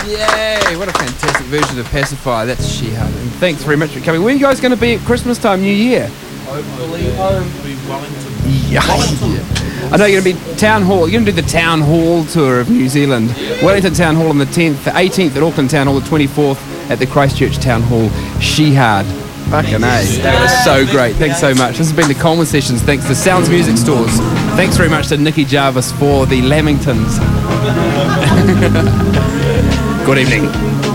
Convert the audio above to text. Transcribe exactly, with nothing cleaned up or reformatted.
Yay! What a fantastic version of Pacifier. That's Shihad. And thanks very much for coming. Where are you guys going to be at Christmas time, New Year? Hopefully, hopefully Wellington. Yeah. I know you're going to be Town Hall. You're going to do the Town Hall tour of New Zealand. Wellington Town Hall on the tenth, the eighteenth at Auckland Town Hall, the twenty-fourth at the Christchurch Town Hall. Shihad. Fucking A. That was so great. Thanks so much. This has been the Coleman Sessions. Thanks to Sounds Music Stores. Thanks very much to Nikki Jarvis for the Lamingtons. Good evening.